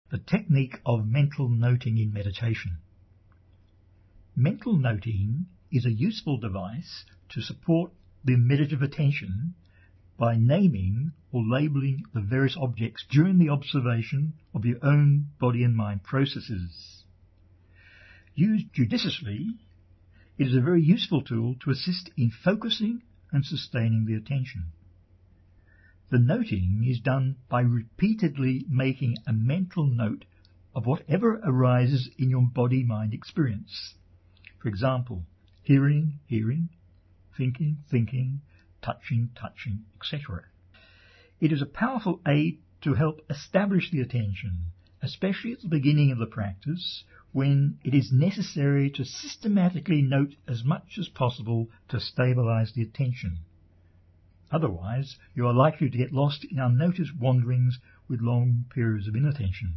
The technique of mental noting in meditation. Mental noting is a useful device to support the meditative attention by naming or labelling the various objects during the observation of your own body and mind processes. Used judiciously, it is a very useful tool to assist in focusing and sustaining the attention. The noting is done by repeatedly making a mental note of whatever arises in your body-mind experience. For example, hearing, thinking, touching, etc. It is a powerful aid to help establish the attention, especially at the beginning of the practice, when it is necessary to systematically note as much as possible to stabilize the attention. Otherwise, you are likely to get lost in unnoticed wanderings with long periods of inattention.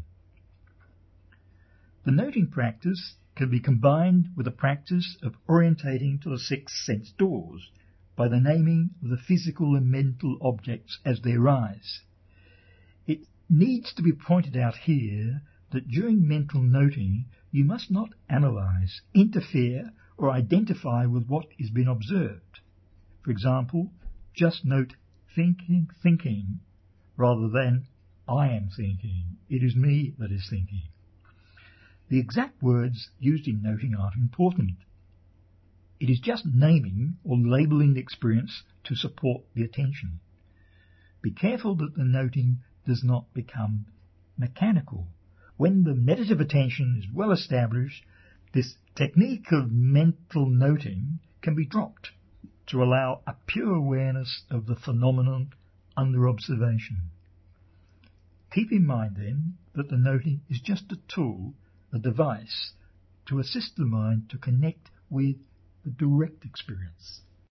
The noting practice can be combined with the practice of orientating to the six sense doors by the naming of the physical and mental objects as they arise. It needs to be pointed out here that during mental noting you must not analyze, interfere, or identify with what is being observed. For example, just note thinking, rather than I am thinking, it is me that is thinking. The exact words used in noting aren't important. It is just naming or labelling the experience to support the attention. Be careful that the noting does not become mechanical. When the meditative attention is well established, this technique of mental noting can be dropped to allow a pure awareness of the phenomenon under observation. Keep in mind then that the noting is just a tool, a device, to assist the mind to connect with the direct experience.